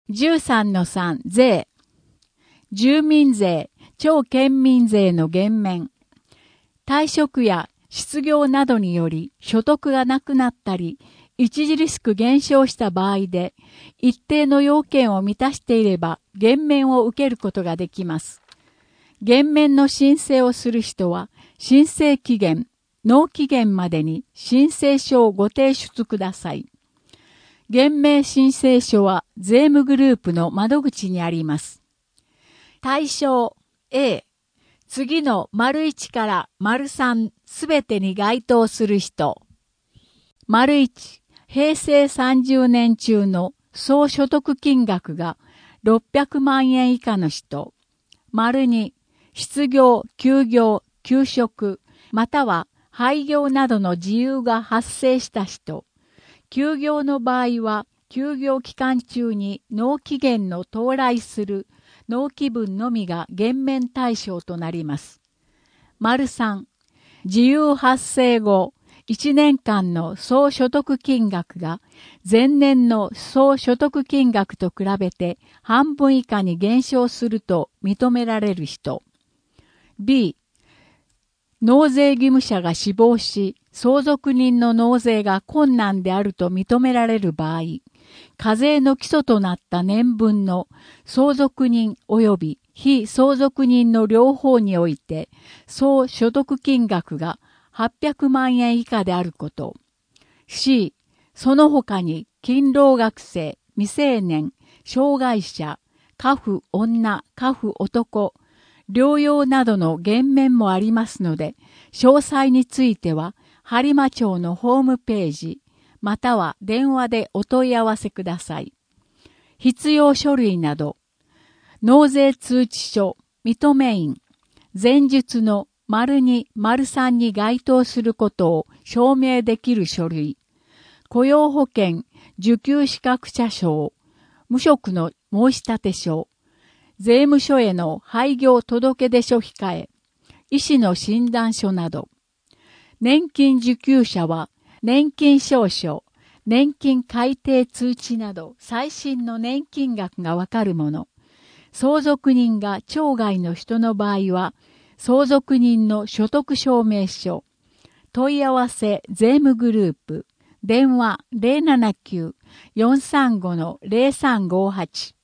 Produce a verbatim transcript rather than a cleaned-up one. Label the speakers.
Speaker 1: じゅうさんのさん、税。住民税、超県民税の減免。退職や失業などにより所得がなくなったり、著しく減少した場合で、一定の要件を満たしていれば減免を受けることができます。減免の申請をする人は、申請期限、納期限までに申請書をご提出ください。減免申請書は税務グループの窓口にあります。対象 A、次の丸いちから丸さんすべてに該当する人。丸いち、平成さんじゅうねん中の総所得金額がろっぴゃくまんえん以下の人。丸に、失業、休業、休職、または廃業などの事由が発生した人。休業の場合は、休業期間中に納期限の到来する納期分のみが減免対象となります。丸さん、事由発生後、いちねんかんの総所得金額が前年の総所得金額と比べて半分以下に減少すると認められる人。B、納税義務者が死亡し、相続人の納税が困難であると認められる場合、課税の基礎となった年分の相続人及び非相続人の両方において、総所得金額がはっぴゃくまんえん以下であること。C、その他に勤労学生、未成年、障害者、家父女、家父男、療養などの減免もありますので、詳細については、播磨町のホームページ、または電話でお問い合わせください。必要書類など、納税通知書、認め印、前述の丸に、丸さんに該当することを証明できる書類、雇用保険、受給資格者証、無職の申立書、税務署への廃業届出書控え、医師の診断書など、年金受給者は年金証書、年金改定通知など最新の年金額がわかるもの、相続人が町外の人の場合は、相続人の所得証明書、問い合わせ税務グループ、電話 ゼロななきゅう よんさんご ゼロさんごはち